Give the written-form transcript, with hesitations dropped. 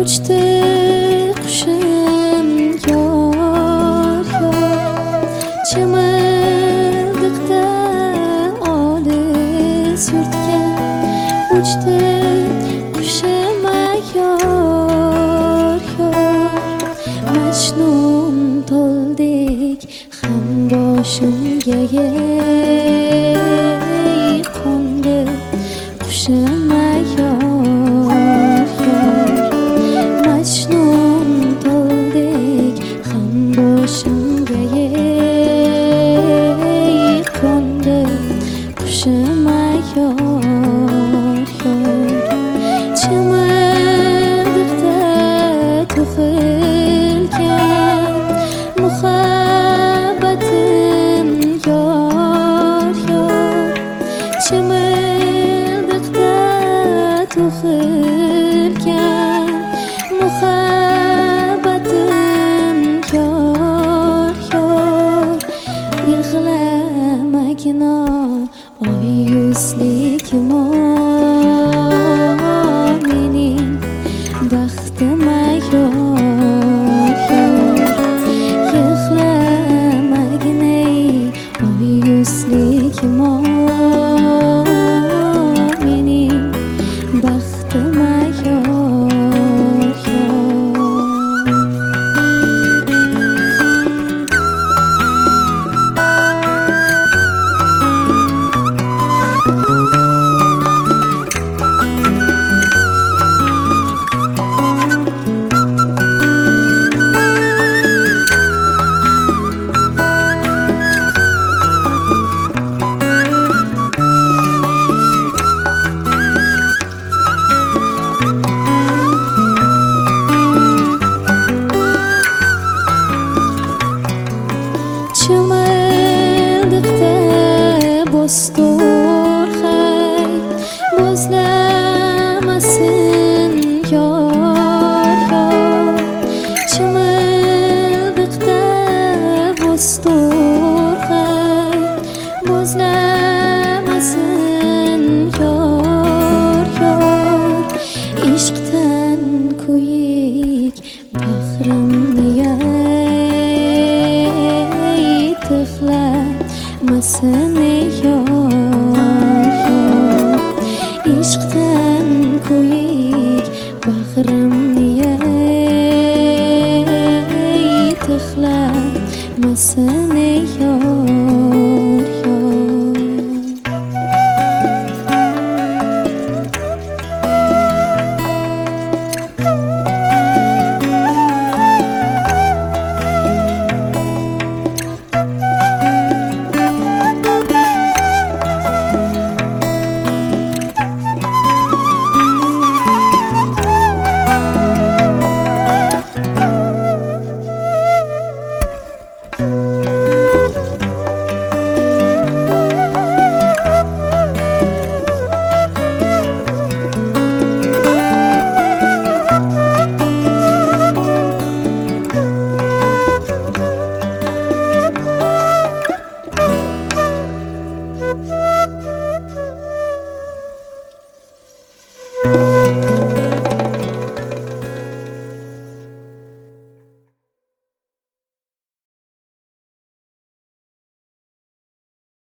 uçtu qushim yor yor chimildiqda olis yurtga uçtu qushim yor yor Majnun to'ldik ham boshimga qo'ndi qushim yor yor Majnun to'ldik ham boshimga qo'ndi qushim yor yor chimildiqda tug'ilgan muhabbatim yor yor chimildiqda tug'ilgan muhabbatim yor yor yig'lamagina oy yuzligim mening baxtim yor yor yig'lamagina oy yuzligim mening baxtim yor yor chimildiqda bostor hay bo'zlamasin yor yor chimildiqda bostor hay bo'zlamasin yor yor ishqdan kuyik bahrimni tıxlamasin yor yor ishqdan kuyik bahrim